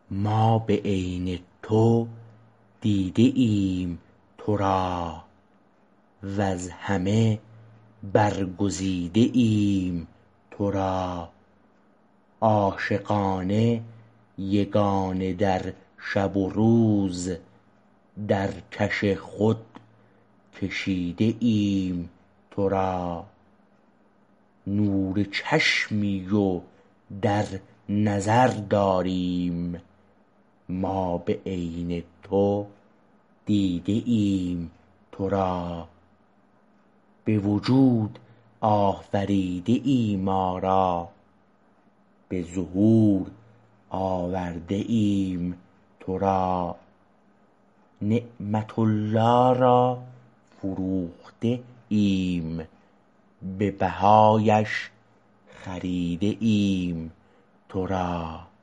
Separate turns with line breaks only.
ما به عین تو دیده ایم تو را وز همه برگزیده ایم تو را عاشقانه یگانه در شب و روز در کش خود کشیده ایم تو را نور چشمی و در نظر داریم ما به عین تو دیده ایم تو را به وجود آفریده ای ما را به ظهور آورده ایم تو را نعمت الله را فروخته ایم به بهایش خریده ایم تو را